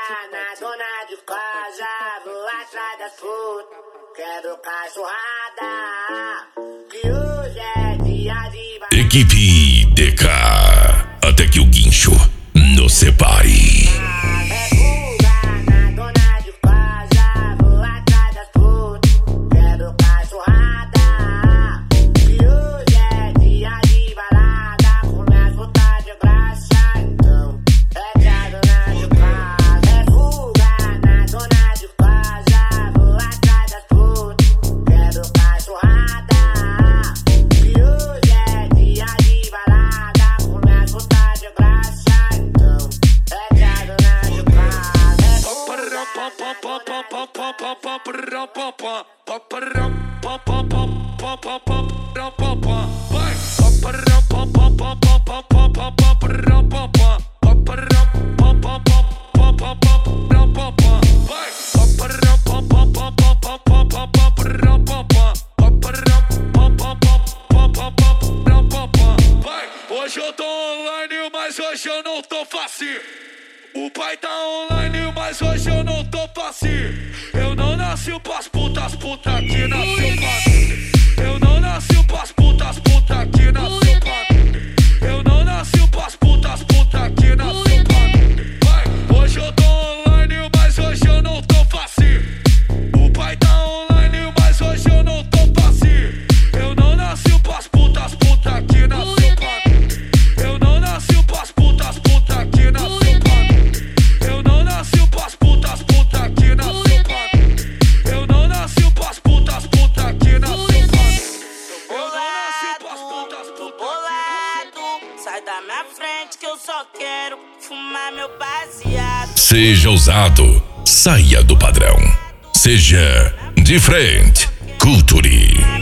na dona de casa, vou atrás das putas. Quero cachorrada, que hoje é dia de balada. Equipe DK, até que o guincho nos separe. É fuga na dona de casa, vou atrás das putas. Quero cachorrada, que hoje é dia de balada. Com minhas putas de graça, então é que a dona de casa. É fuga na dona de casa, vou atrás das putas. Quero cachorrada, que hoje é dia de balada. Com minhas putas de graça, então é que a dona de casa. É Hoje eu tô online, mas hoje eu não tô fácil. O pai tá online, mas hoje eu não tô fácil. Eu não nasci pras putas, puta que nasceu pra mim. Eu não nasci pras putas, puta que nasceu pra mim. Eu não nasci pras putas, puta que nasceu pra mim. Vai, hoje eu tô online, mas hoje eu não tô fácil. O pai tá online, mas hoje eu não tô fácil. Eu não nasci pras putas, puta que nasceu pra mim. Eu não nasci pras putas, puta que nasceu pra mim. Eu não nasci pras putas, puta que nasceu pra mim. Eu não nasci pras putas, puta que nasceu pra mim. Eu não nasci pras putas, puta que nasceu. sai da minha frente que eu só quero fumar meu baseado. Seja ousado, saia do padrão. Seja diferente, culture.